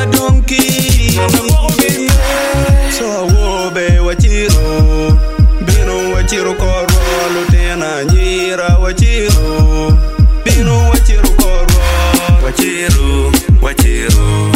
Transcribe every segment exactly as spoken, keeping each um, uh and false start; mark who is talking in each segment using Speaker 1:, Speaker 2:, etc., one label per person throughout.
Speaker 1: donkey. So wobe wachiro, bino wachiro korwa, lutena nyira wachiro, bino wachiro korwa, wachiro, wachiro.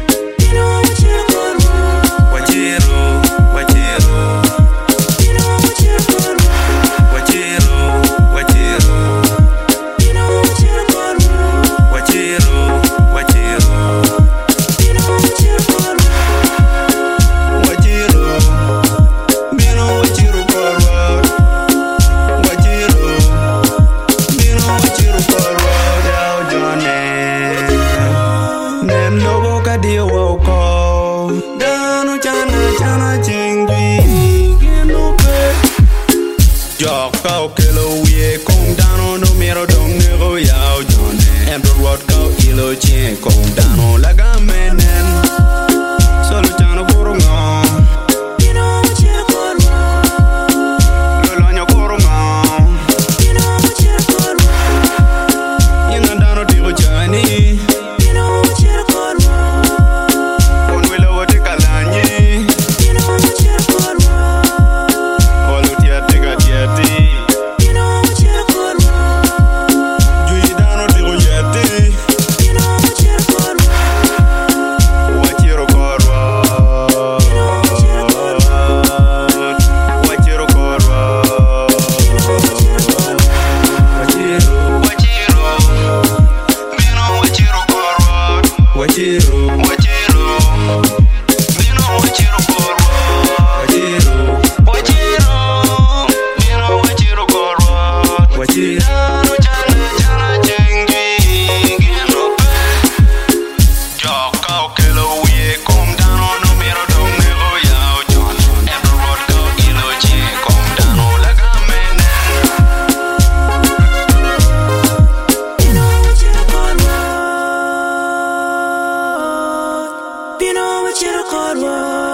Speaker 1: Come down on like a man, solo chano corona. You know what you're corona. Lolanya corona. You know what you're corona. You know down on the journey. You know what you're corona. One will over the calani. You know what you're corona. All of the attica jetty. You know what you're corona. You down on the jetty. You know what you're called.